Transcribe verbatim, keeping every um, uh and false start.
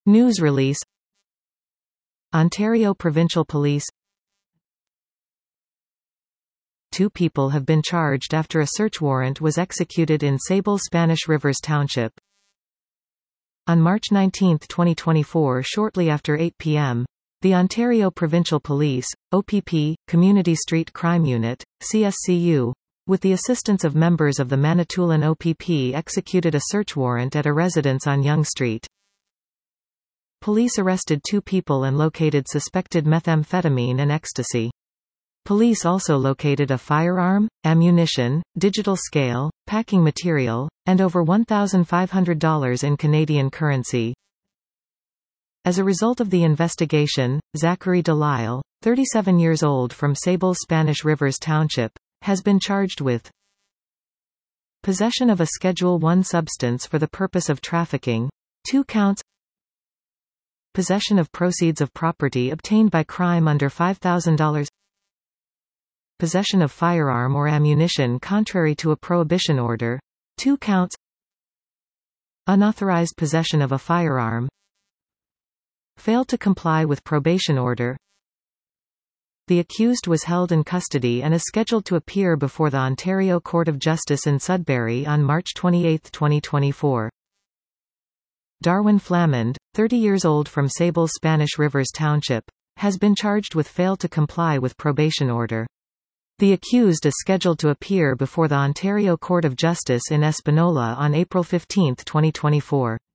News release. Ontario Provincial Police. Two people have been charged after a search warrant was executed in Sable Spanish Rivers Township. On March nineteenth twenty twenty-four, shortly after eight p m, the Ontario Provincial Police, O P P, Community Street Crime Unit, C S C U, with the assistance of members of the Manitoulin O P P, executed a search warrant at a residence on Yonge Street. Police arrested two people and located suspected methamphetamine and ecstasy. Police also located a firearm, ammunition, digital scale, packing material, and over one thousand five hundred dollars in Canadian currency. As a result of the investigation, Zachary Delisle, thirty-seven years old from Sable Spanish Rivers Township, has been charged with possession of a Schedule one substance for the purpose of trafficking, two counts, possession of proceeds of property obtained by crime under five thousand dollars, possession of firearm or ammunition contrary to a prohibition order, two counts, unauthorized possession of a firearm, failed to comply with probation order. The accused was held in custody and is scheduled to appear before the Ontario Court of Justice in Sudbury on March twenty-eighth twenty twenty-four. Darwin Flamand, thirty years old from Sable Spanish Rivers Township, has been charged with fail to comply with probation order. The accused is scheduled to appear before the Ontario Court of Justice in Espanola on April fifteenth twenty twenty-four.